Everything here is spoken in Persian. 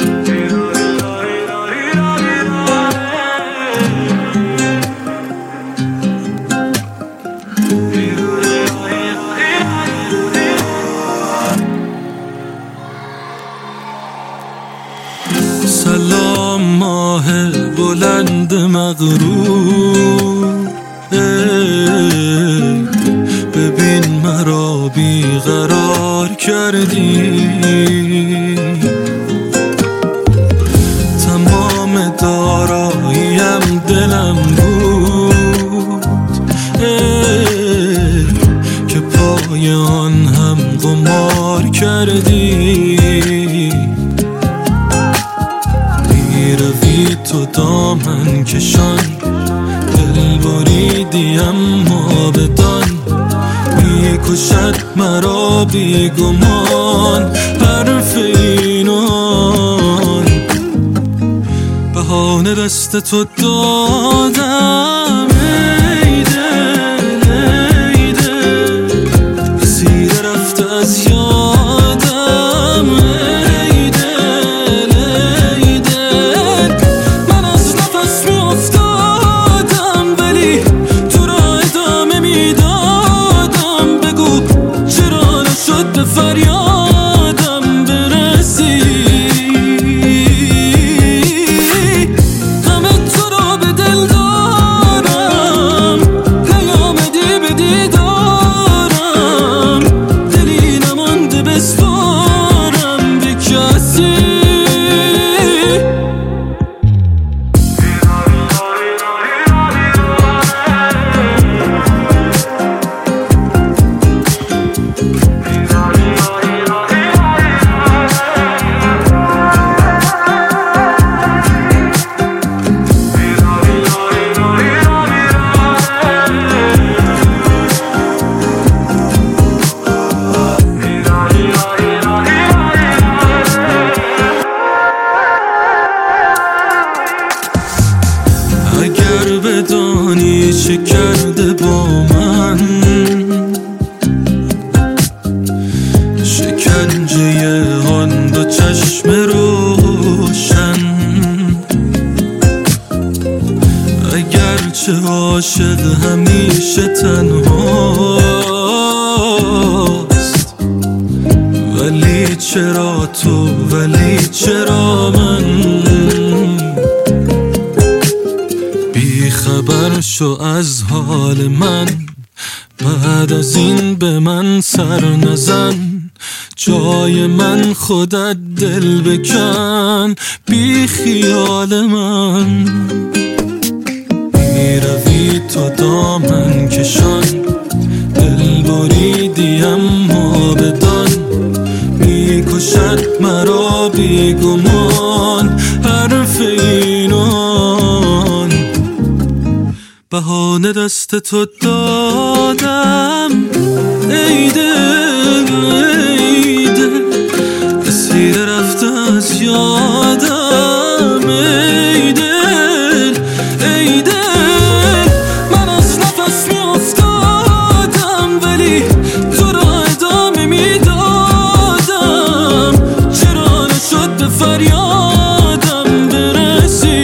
سلام ماه بلند مغرور، ببین مرا بیقرار کردی. تمام داراییم دلم بود که پای آن هم قمار کردی. روی تو دامن کشان، دل بریدی اما بدان، میکشد مرا بیگمان حرف اینان. بهانه دست تو دادم ای دل ای دل، اسیر رفته از یادم ای دل ای دل. من از نفس می افتادم ولی تو را ادامه می دادم. بگو چرا نشد به فریادم برسی. اگر بدانی چه کرده با من، شکنجه آن دو چشم روشن. اگرچه عاشق همیشه تنهاست، ولی چرا تو ولی چرا من؟ خبر شو از حال من، بعد از این به من سر نزن. جای من خودت دل بکن بی خیال من. میروی تو دامن کشان، دل بریدی اما بدان، میکشد مرا بیگمان حرف اینان. بهانه دست تو دادم ای دل ای دل، اسیر رفته از یادم ای دل ای دل. من از نفس می افتادم ولی تو را ادامه می دادم. چرا نشد به فریادم برسی.